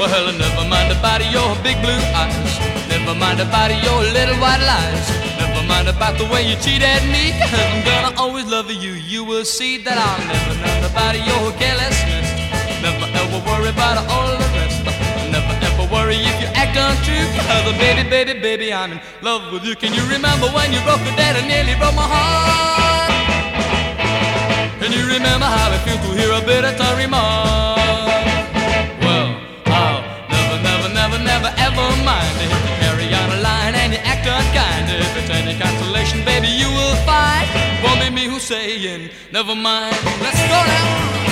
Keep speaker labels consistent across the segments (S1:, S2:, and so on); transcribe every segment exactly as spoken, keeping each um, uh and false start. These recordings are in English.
S1: Well, never mind about your big blue eyes. Never mind about your little white lies. Never mind about the way you cheated me. I'm gonna always love you. You will see that I'll never mind about your carelessness. Never ever worry about all the rest. Never ever worry if you act untrue. Cause baby, baby, baby, I'm in love with you. Can you remember when you broke your dad and nearly broke my heart? Can you remember how it feels to hear a bitter tongue remark? Well, I'll never, never, never, never ever mind if you carry on a line and you act unkind. If it's any consolation, baby, you will find won't be me who's saying never mind. Let's go now.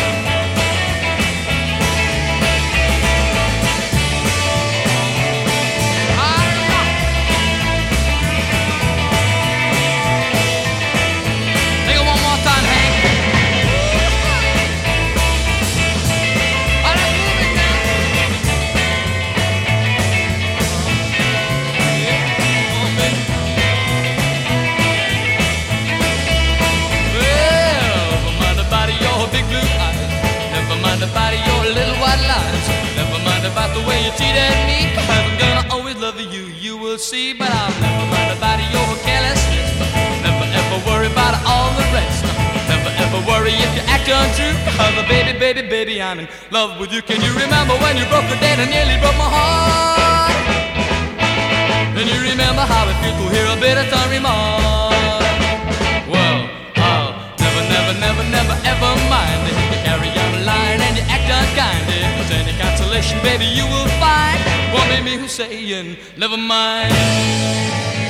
S1: About your little white lies. Never mind about the way you cheated me. I'm gonna always love you, you will see. But I'll never mind about your carelessness. Never ever worry about all the rest. Never ever worry if you act untrue. Cause baby, baby, baby, I'm in love with you. Can you remember when you broke the date and nearly broke my heart? Can you remember how it feels to hear a bitter tongue remark? Well, I'll never, never, never, never ever mind if you carry on a line and you act unkind. If there's any consolation, baby, you will find won't be me who's saying never mind.